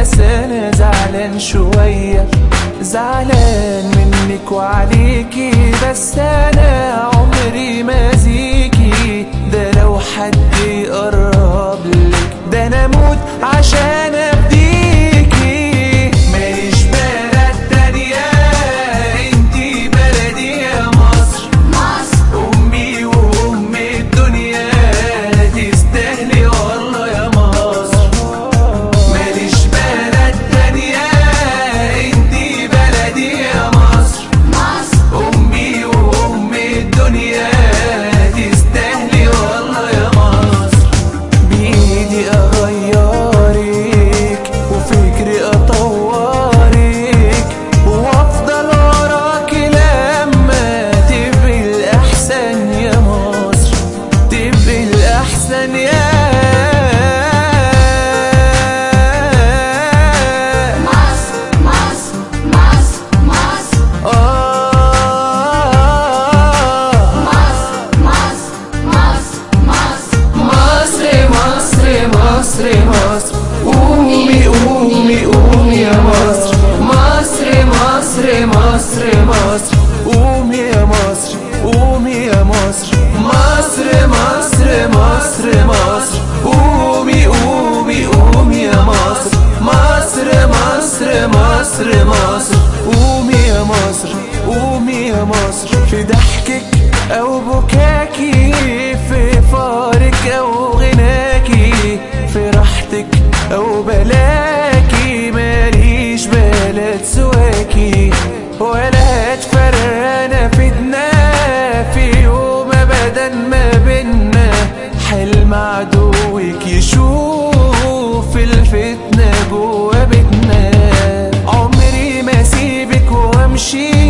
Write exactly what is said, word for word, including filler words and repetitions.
بس انا زعلان شوية، زعلان منك وعليكي، بس انا عمري ما زيكي. ده لو حد يقرب لك ده انا اموت عشان ابديكي. ماليش بلد تانية انتي بلدي يا مصر، مصر امي وام الدنيا، تستاهلي والله يا مصر. ماليش بلد تانية انتي بلدي يا مصر، مصر امي وام الدنيا، تستاهلي والله يا مصر. بايدي اغيرك وفكري اطورك وافضل وراكي لما تبقي الاحسن يا مصر، تبقي الاحسن يا مصر. مصر مصر مصر آه مصر مصر مصر مصر مصر مصر مصر قومي قومي قومي يا مصر. مصر مصر مصر مصر قومي يا مصر، قومي يا مصر. مصر مصر مصر مصر قومي قومي قومي يا مصر. مصر مصر مصر مصر قومي يا مصر، قومي يا مصر. في ضحكك او بكاكي، في فارك او غناكي، في راحتك او بلاكي، ماليش بلد سواكي ولا هتفرقنا فتنا في يوم ابدا ما بينا. حلم عدوك يشوف الفتنة جوا بيتنا، عمري ما سيبك وامشي